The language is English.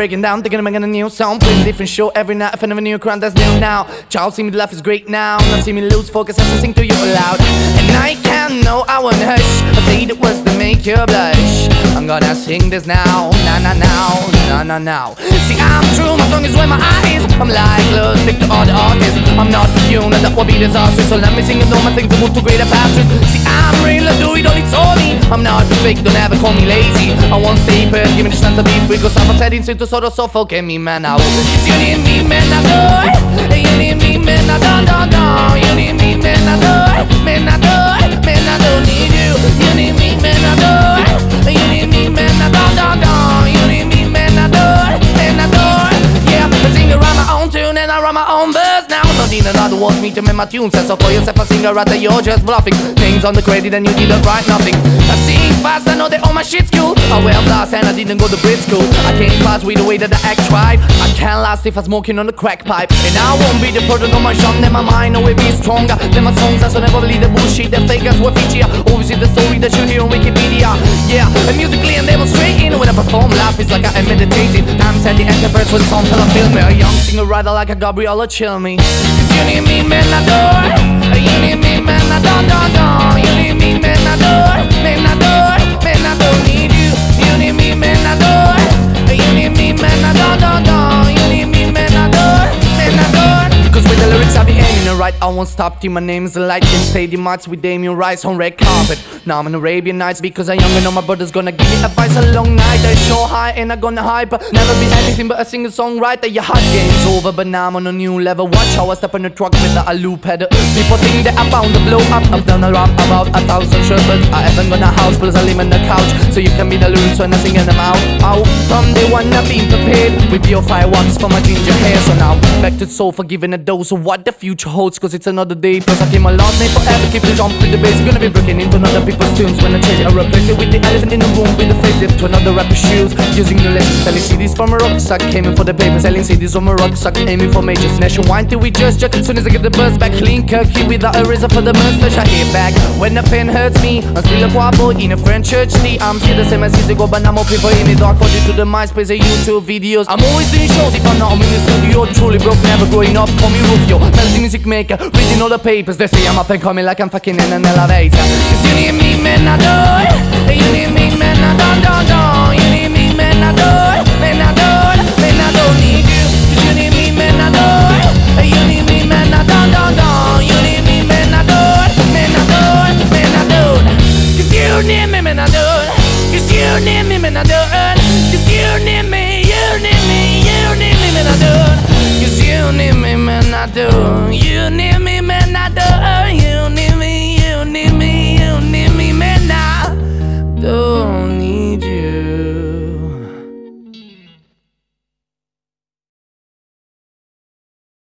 breaking down, thinking I'm making a new song. Playing a different show every night, I find a new crowd that's new now. Child, see me laugh is great now. Now see me lose focus as I sing to you aloud. And I can't know, I won't hush. I say it was to make you blush. I'm gonna sing this now, na na now, na na now. See, I'm true, my song is where my eyes. I'm like, look, stick to all the artists. I'm not you, know that would be disastrous. So let me sing and do my thing to move to greater pastures. See, I'm real, I do it all, it's all me. I'm not fake, don't ever call me lazy. I won't stay put, give me the chance to be free. Cause I'm setting to sort of suffocate me, man. Now, you need me, man, I do it. You need me, man, I don't. You need me, man, I do it. Man, I do it. Man, I don't need you. You need me, man, I do it. You need me, man, I don't. You need me, man, I do it. Man, I do it. Yeah, I sing around my own tune and I run my own verse. Now I'm not in another wants me to make my tune. Says so for yourself a singer right there, you're just bluffing. Names on the credit and you didn't write nothing. I sing fast, I know that all my shit's cool. I wear blast and I didn't go to Brit school. I can't pass with the way that I act right. I can't last if I'm smoking on the crack pipe. And I won't be the product of my genre. Then my mind will be stronger than my songs. I so never believe the bullshit that fakers were feature. Always see the story that you hear on Wikipedia. Yeah, and musically and demonstrating. When I perform live, it's like I am meditating. I'm setting anchors for the song till I feel me. A young singer writer like a Gabriella chill me. Cause you need me, man, I do it. You need me, man, I don't. You need me, man, I do it. Man, I do it. Man, I don't need you. You need me, man, I do it. You need me, man, I don't. You need me, man, I do it. Man, I do it. Cause with the lyrics I be aiming it right, I won't stop till my name's the light. In stadium arts with Damien Rice on red carpet. Now I'm in Arabian Nights because I'm young and all my brothers gonna give me advice. A long night, I show high and I gonna hyper. Never be anything but a singer songwriter. Your hot game's over, but now I'm on a new level. Watch how I step in the truck with a loop header. People think that I'm bound to blow up. I've done a rap about 1,000 shows, but I haven't got a house, plus I live in the couch. So you can be the lyrics when I'm singing them out. From day one I've been prepared with your fireworks for my ginger hair. So now back to soul, forgiving a dose of what the future holds. Cause it's another day, plus I keep my last name forever. Keep the jump with the bass. Gonna be breaking into another people's tunes when I change it. I replace it with the elephant in the room with the face lift to another rapper's shoes. Using the lessons, selling CDs from a rucksack. Came in for the paper, selling CDs from a rucksack. Aiming for majors, nationwide till we just jet. Soon as I get the buzz back, clean Kirky without a razor for the mustache. I hit back when the pen hurts me. I'm still a choir boy in a French church tea. I'm still the same as years ago, but I'm more people in the dark. According to the MySpace and YouTube videos, I'm always doing shows. If I'm not, I'm in the studio. Truly broke, never growing up. Call me Rufio, melody music maker, reading all the papers. They say I'm up and coming like I'm fucking in an elevator. Cause you need me, man, I do it. You need me, man, I don't. You need me, man, I do it. Man, I do it. Man, I don't need you. Cause you need me, man, I do it. You need me, man, I don't. You need me, man, I do it. Man, I do it. Man, I do it. Cause you need me, man, I do it. Cause you need me, man, I do it. Cause you need me, you need me, you need me, man, I do it. Cause you need me, man, I do. You